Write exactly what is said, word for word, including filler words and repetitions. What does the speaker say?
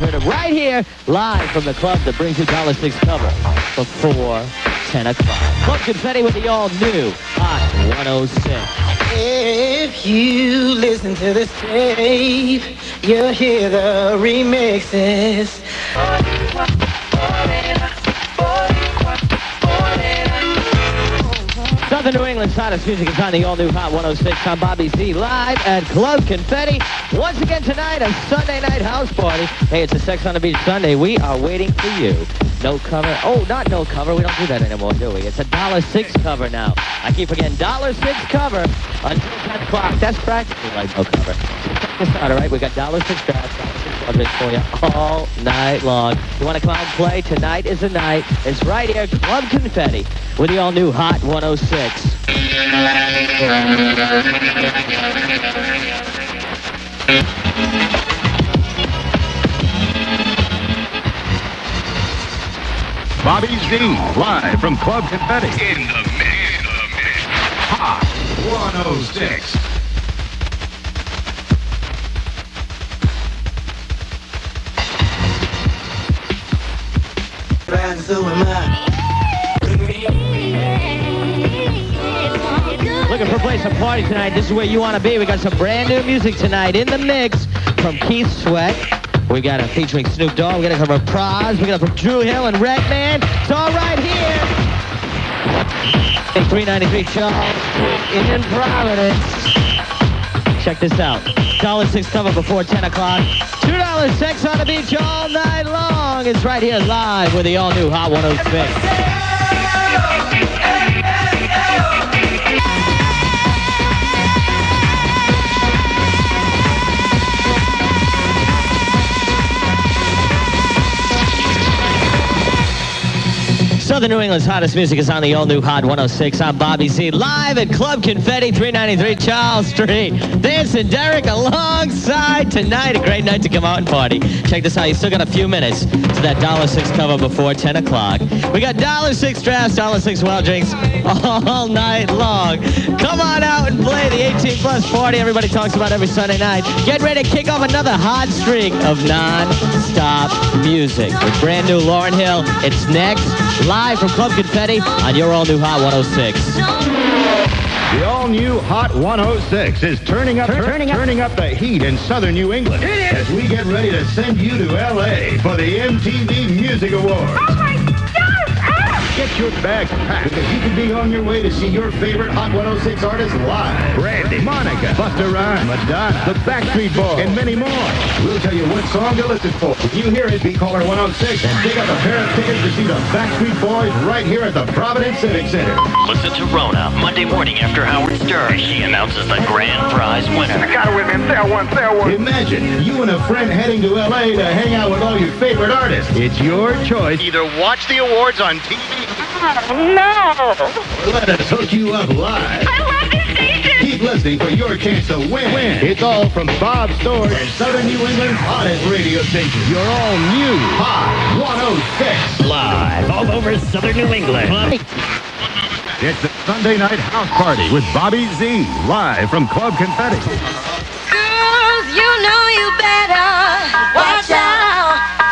Right here, live from the club that brings you Dollar Six Cover before ten o'clock. Club Confetti with the all-new Hot one oh six. If you listen to this tape, you'll hear the remixes. Southern New England's hottest music is on the all-new Hot one oh six. I'm Bobby Z, live at Club Confetti. Once again tonight, a Sunday night house party. Hey, it's a Sex on the Beach Sunday. We are waiting for you. No cover. Oh, not no cover. We don't do that anymore, do we? It's a Dollar Six cover now. I keep forgetting. Dollar Six cover until ten o'clock. That's practically like no cover. Check this out, all right? We got Dollar Six drafts, Dollar Six subjects for you all night long. You want to come out and play? Tonight is the night. It's right here, Club Confetti, with the all-new Hot one oh six. Bobby Z, live from Club Confetti. In the mix, in the mix. Hot one oh six. Looking for a place to party tonight? This is where you want to be. We got some brand new music tonight in the mix from Keith Sweat. We got a featuring Snoop Dogg. We got a from Praz. We got a from Drew Hill and Redman. It's all right here. three ninety-three Charles in Providence. Check this out. Dollar Six cover before ten o'clock. Two dollars sex on the beach all night long. It's right here live with the all-new Hot one oh six. Southern New England's hottest music is on the all-new Hot one oh six. I'm Bobby Z, live at Club Confetti, three ninety-three Charles Street. Dancing Derek alongside tonight. A great night to come out and party. Check this out. You still got a few minutes to that Dollar Six cover before ten o'clock. We got Dollar Six drafts, Dollar Six wild drinks all night long. Come on out and play the eighteen plus party everybody talks about every Sunday night. Get ready to kick off another hot streak of non-stop music. With brand new Lauryn Hill, it's next. Live from Club Confetti on your all-new Hot one oh six. The all-new Hot one oh six is turning up, Turn, turning, up. turning up the heat in Southern New England. It is. As we get ready to send you to L A for the M T V Music Awards. Oh my God! Get your bags packed because you can be on your way to see your favorite Hot one oh six artists live. Brandy, Monica, Busta Rhymes, Madonna, the Backstreet Boys, and many more. We'll tell you what song to listen for. If you hear it, be caller one oh six and pick up a pair of tickets to see the Backstreet Boys right here at the Providence Civic Center. Listen to Rona Monday morning after Howard Stern. She announces the grand prize winner. I got it with me. There one, there one. Imagine you and a friend heading to L A to hang out with all your favorite artists. It's your choice. Either watch the awards on T V. Oh, no. Let us hook you up live. I love this station. Keep listening for your chance to win. win. It's all from Bob's Stores and Southern New England's hottest radio station. Your all new Hot one oh six. Live all over Southern New England. It's the Sunday night house party with Bobby Z, live from Club Confetti. Girls, you know you better.